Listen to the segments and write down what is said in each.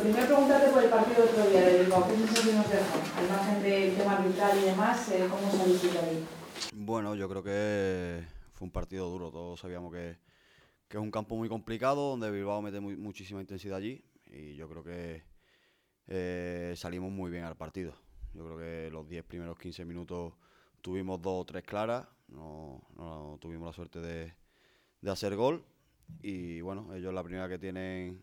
primero preguntarte por el partido del otro día de Bilbao. ¿Qué sensación nos dejó? Al margen del tema arbitral y demás, ¿cómo saliste de ahí? Bueno, yo creo que fue un partido duro. Todos sabíamos que es un campo muy complicado, donde Bilbao mete muchísima intensidad allí. Y yo creo que salimos muy bien al partido. Yo creo que los 10 primeros 15 minutos tuvimos 2 o 3 claras. No tuvimos la suerte de hacer gol. Y bueno, ellos la primera que tienen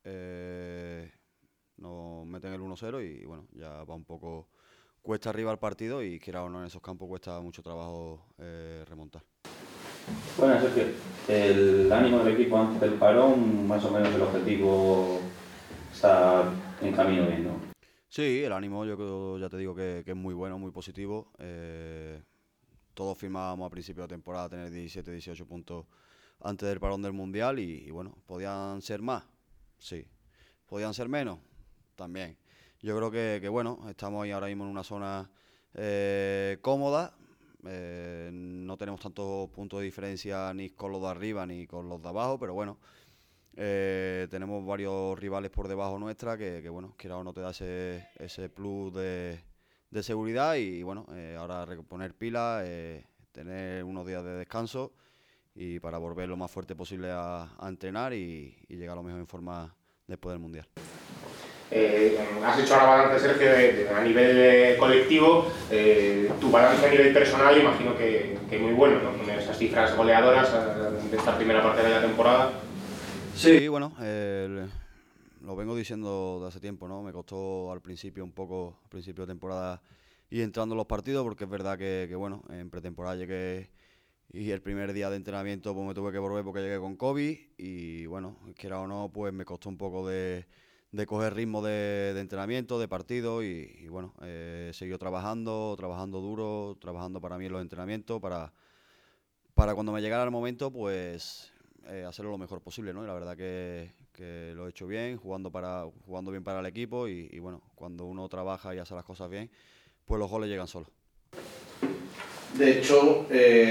nos meten el 1-0 y bueno, ya va un poco cuesta arriba el partido y quiera o no en esos campos cuesta mucho trabajo remontar. Bueno, Sergio, el ánimo del equipo antes del parón, más o menos el objetivo está en camino bien, ¿no? Sí, el ánimo yo creo, ya te digo que es muy bueno, muy positivo. Todos firmábamos a principio de temporada tener 17, 18 puntos antes del parón del Mundial y bueno, ¿podían ser más? Sí. ¿Podían ser menos? También. Yo creo que bueno, estamos ahí ahora mismo en una zona cómoda. No tenemos tantos puntos de diferencia ni con los de arriba ni con los de abajo, pero bueno, tenemos varios rivales por debajo nuestra que bueno, quiera o no te da ese plus de seguridad y bueno, ahora reponer pilas, tener unos días de descanso y para volver lo más fuerte posible a entrenar y llegar a lo mejor en forma después del Mundial. Has hecho ahora balance, Sergio, a nivel colectivo. Tu balance a nivel personal imagino que muy bueno, ¿no? Con esas cifras goleadoras de esta primera parte de la temporada. Sí, bueno, lo vengo diciendo de hace tiempo, ¿no? Me costó al principio un poco, al principio de temporada, ir entrando en los partidos porque es verdad que bueno, en pretemporada llegué y el primer día de entrenamiento pues me tuve que volver porque llegué con COVID y bueno, quiera o no, pues me costó un poco de coger ritmo de entrenamiento, de partido y bueno, he seguido trabajando duro, trabajando para mí en los entrenamientos, para cuando me llegara el momento, pues hacerlo lo mejor posible, ¿no? Y la verdad que lo he hecho bien, jugando bien para el equipo y bueno, cuando uno trabaja y hace las cosas bien, pues los goles llegan solos. De hecho,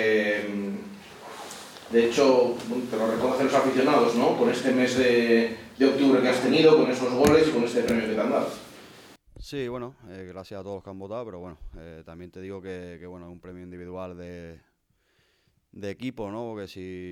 te lo reconocen los aficionados, ¿no? Con este mes de octubre que has tenido, con esos goles y con este premio que te han dado. Sí, bueno, gracias a todos los que han votado, pero bueno, también te digo que bueno, es un premio individual de equipo, ¿no? Porque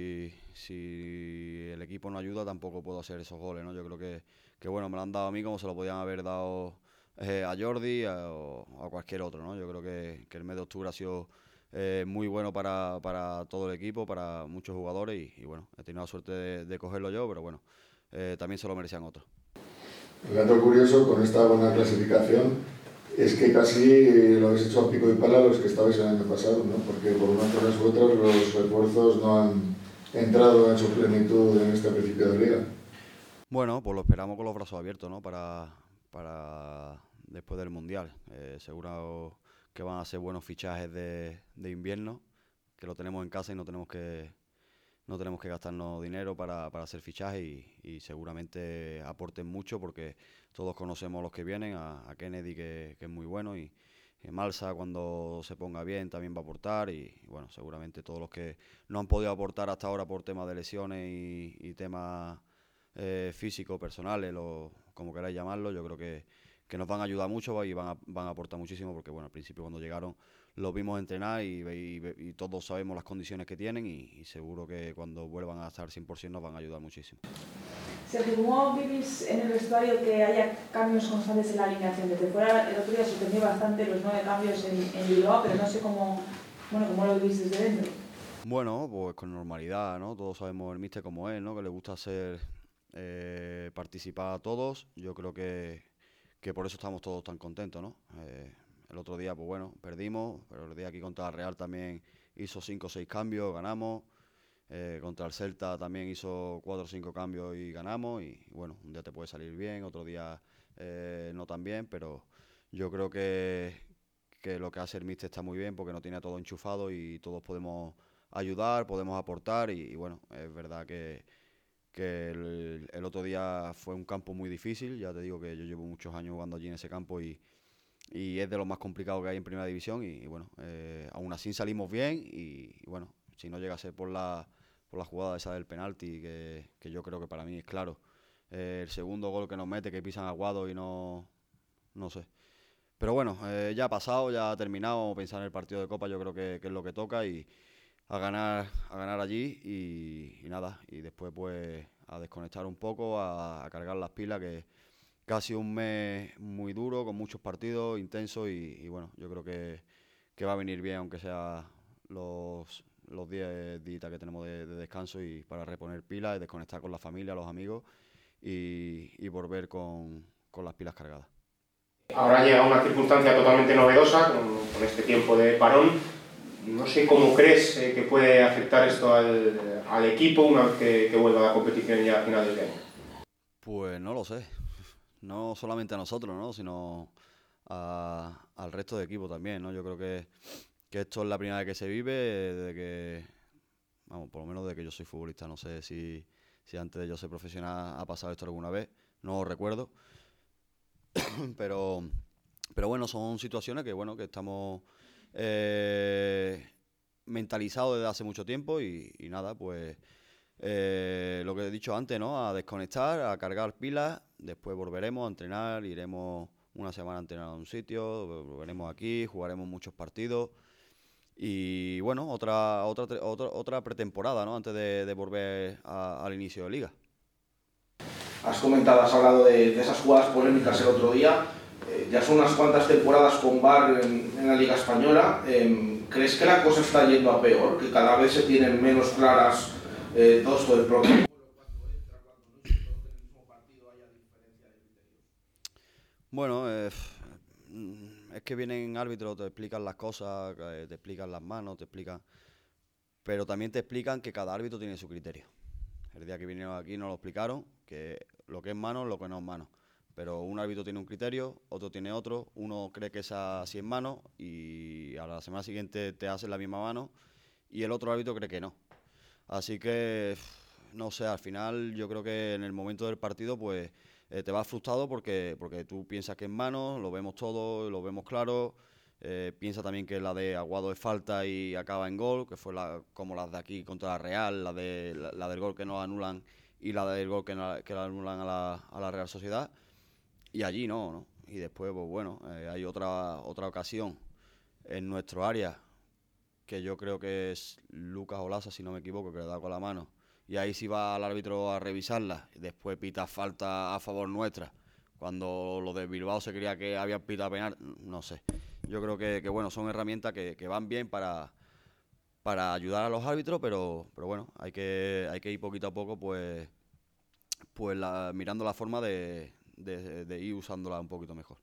si el equipo no ayuda tampoco puedo hacer esos goles, ¿no? Yo creo que bueno, me lo han dado a mí como se lo podían haber dado a Jordi o a cualquier otro, ¿no? Yo creo que el mes de octubre ha sido muy bueno para todo el equipo, para muchos jugadores y bueno, he tenido la suerte de cogerlo yo, pero bueno, también se lo merecían otros. El dato curioso con esta buena clasificación es que casi lo habéis hecho a pico y pala los que estabais el año pasado, ¿no? Porque por unas cosas u otras los refuerzos no han entrado en su plenitud en este principio de liga. Bueno, pues lo esperamos con los brazos abiertos, ¿no? Para después del Mundial. Seguro que van a ser buenos fichajes de invierno, que lo tenemos en casa y no tenemos que gastarnos dinero para hacer fichajes y seguramente aporten mucho porque todos conocemos a los que vienen, a Kennedy que es muy bueno y Malsa cuando se ponga bien también va a aportar y bueno, seguramente todos los que no han podido aportar hasta ahora por temas de lesiones y temas físicos, personales, como queráis llamarlo, yo creo que nos van a ayudar mucho y van a aportar muchísimo porque bueno, al principio cuando llegaron los vimos entrenar y todos sabemos las condiciones que tienen y seguro que cuando vuelvan a estar 100% nos van a ayudar muchísimo. Sergio, ¿cómo vivís en el vestuario que haya cambios constantes en la alineación? Desde fuera el otro día sorprendió bastante los 9 cambios en Bilbao, pero no sé cómo lo vivís desde dentro. Bueno, pues con normalidad, ¿no? Todos sabemos el míster como es, ¿no? Que le gusta hacer participar a todos. Yo creo que por eso estamos todos tan contentos, ¿no? El otro día, pues bueno, perdimos, pero el día aquí contra el Real también hizo 5 o 6 cambios, ganamos. Contra el Celta también hizo 4 o 5 cambios y ganamos. Y bueno, un día te puede salir bien, otro día no tan bien, pero yo creo que lo que hace el míster está muy bien porque no tiene a todo enchufado y todos podemos ayudar, podemos aportar y bueno, es verdad que el otro día fue un campo muy difícil, ya te digo que yo llevo muchos años jugando allí en ese campo y es de lo más complicado que hay en Primera División y bueno, aún así salimos bien y bueno, si no llega a ser por la jugada esa del penalti, que yo creo que para mí es claro, el segundo gol que nos mete, que pisan Aguado y no sé. Pero bueno, ya ha pasado, ya ha terminado, vamos a pensar en el partido de Copa, yo creo que es lo que toca y a ganar allí y nada, y después pues a desconectar un poco, a cargar las pilas, que ha sido un mes muy duro, con muchos partidos intensos y bueno, yo creo que va a venir bien, aunque sea los 10 días que tenemos de descanso y para reponer pilas y desconectar con la familia, los amigos y volver con las pilas cargadas. Ahora llega una circunstancia totalmente novedosa con este tiempo de parón. No sé cómo crees que puede afectar esto al equipo una vez que vuelva a la competición ya a finales de año. Pues no lo sé. No solamente a nosotros, ¿no? Sino al resto de equipo también, ¿no? Yo creo que esto es la primera vez que se vive desde que, vamos, por lo menos desde que yo soy futbolista. No sé si antes de yo ser profesional ha pasado esto alguna vez, no lo recuerdo. pero bueno, son situaciones que, bueno, que estamos mentalizados desde hace mucho tiempo y nada, pues lo que he dicho antes, ¿no? A desconectar, a cargar pilas, después volveremos a entrenar, iremos una semana a entrenar a un sitio, volveremos aquí, jugaremos muchos partidos y bueno, otra pretemporada, ¿no? Antes de volver al inicio de liga. Has hablado de esas jugadas polémicas el otro día. Ya son unas cuantas temporadas con VAR en la Liga Española. ¿Crees que la cosa está yendo a peor? ¿Que cada vez se tienen menos claras todo esto del protocolo? Cuando entra, cuando no entra, en el mismo partido haya diferencia de criterios. Bueno, es que vienen árbitros, te explican las cosas, te explican las manos, te explican... Pero también te explican que cada árbitro tiene su criterio. El día que vinieron aquí nos lo explicaron, que lo que es mano, lo que no es mano. Pero un árbitro tiene un criterio, otro tiene otro, uno cree que esa sí es mano y a la semana siguiente te hacen la misma mano y el otro árbitro cree que no. Así que, no sé, al final yo creo que en el momento del partido pues te vas frustrado porque tú piensas que es mano, lo vemos todo, lo vemos claro. Piensa también que la de Aguado es falta y acaba en gol, que fue como las de aquí contra la Real, la del gol que nos anulan y la del gol que la anulan a la Real Sociedad. Y allí no. Y después, pues bueno, hay otra ocasión en nuestro área, que yo creo que es Lucas Olaza, si no me equivoco, que le da con la mano. Y ahí sí va al árbitro a revisarla. Y después pita falta a favor nuestra. Cuando los de Bilbao se creía que habían pitado penal, no sé. Yo creo que bueno, son herramientas que van bien para ayudar a los árbitros, pero bueno, hay que ir poquito a poco, pues mirando la forma de ir usándola un poquito mejor.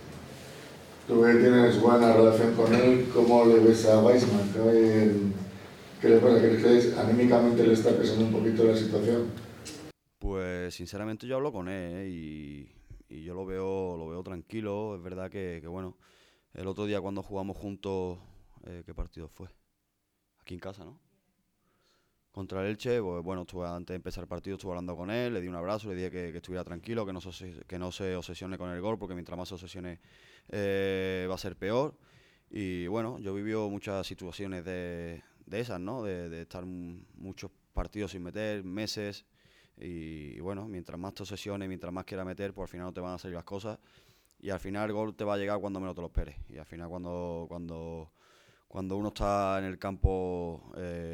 Tú que tienes buena relación con él, ¿cómo le ves a Weissman? ¿Qué le pasa? ¿Crees que anímicamente le está pesando un poquito la situación? Pues sinceramente yo hablo con él y yo lo veo tranquilo. Es verdad que bueno, el otro día cuando jugamos juntos, ¿qué partido fue? Aquí en casa, ¿no? Contra el Elche, pues bueno, antes de empezar el partido estuve hablando con él, le di un abrazo, le dije que estuviera tranquilo, que no se obsesione con el gol, porque mientras más se obsesione va a ser peor. Y bueno, yo he vivido muchas situaciones de esas, ¿no? De estar muchos partidos sin meter, meses, y bueno, mientras más te obsesiones, mientras más quieras meter, pues al final no te van a salir las cosas, y al final el gol te va a llegar cuando menos te lo esperes. Y al final cuando uno está en el campo...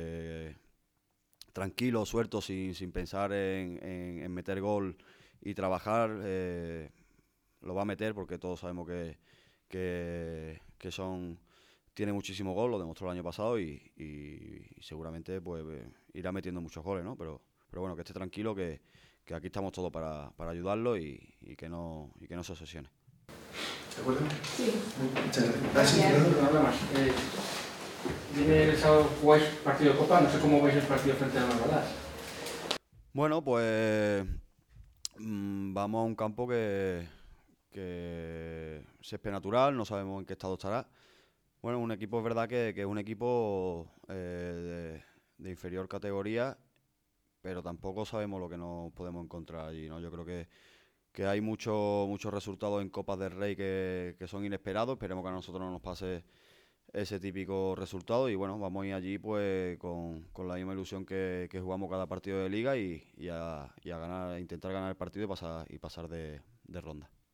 tranquilo, suelto, sin pensar en meter gol y trabajar, lo va a meter porque todos sabemos que tiene muchísimo gol, lo demostró el año pasado y seguramente pues irá metiendo muchos goles, ¿no? Pero bueno, que esté tranquilo, que aquí estamos todos para ayudarlo y que no se obsesione. ¿De acuerdo? Sí. Muchas gracias. Nada más. Viene el sábado, jugáis partido de Copa, no sé cómo vais el partido frente a Baladas. Bueno, pues vamos a un campo que césped natural, no sabemos en qué estado estará. Bueno, un equipo es verdad que es un equipo de inferior categoría, pero tampoco sabemos lo que nos podemos encontrar allí, ¿no? Yo creo que hay muchos resultados en Copas del Rey que son inesperados. Esperemos que a nosotros no nos pase ese típico resultado y bueno, vamos a ir allí pues con la misma ilusión que jugamos cada partido de liga y a ganar, a intentar ganar el partido y pasar de ronda.